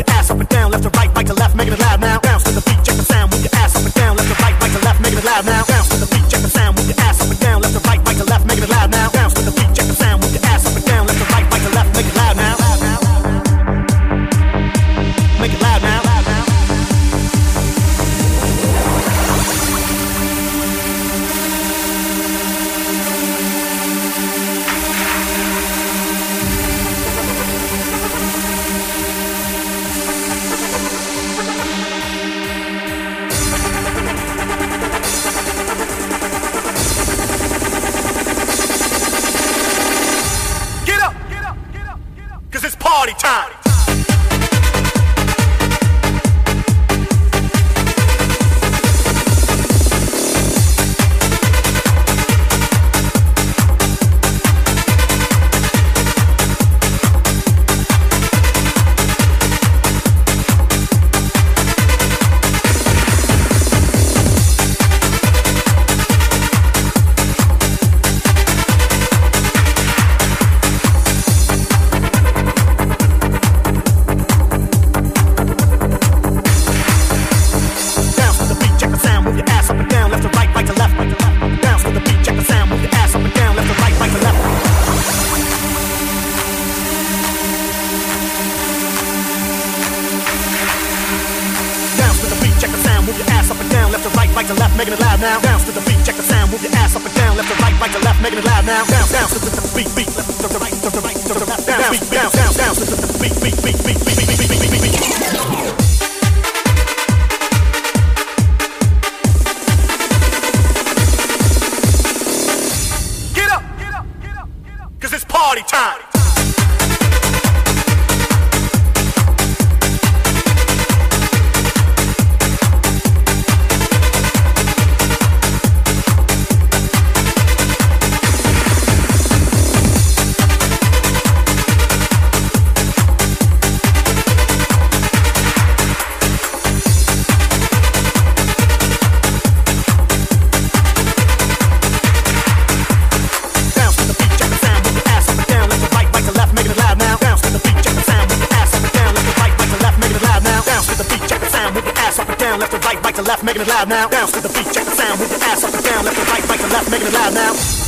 your ass up and down, left to right, right to left, making it loud now. Bounce to the beat, check the sound, move your ass up and down, left to right, right to left, making it loud now. Bounce to the beat, check the sound, move your ass up and down, left to right, right to left, making it loud now. Bounce to the beat, check the sound, move your ass up and down, left to right, right to left, make it loud now. Make it loud now. It's party time. Right to left, making it loud now. Bounce to the beat, check the sound, move your ass up and down, left to right, right to left, making it loud now. Bounce, bounce to the beat, beat, left to the right, to the right, to the left, bounce, bounce, bounce, bounce to the beat, beat, beat, beat, beat, beat, beat, beat, beat, beat. Get up, get up, get up, get up, 'cause it's party time. Left to right, right to left, making it loud now. Bounce to the beat, check the sound, move your ass up and down, left to right, right to left, making it loud now.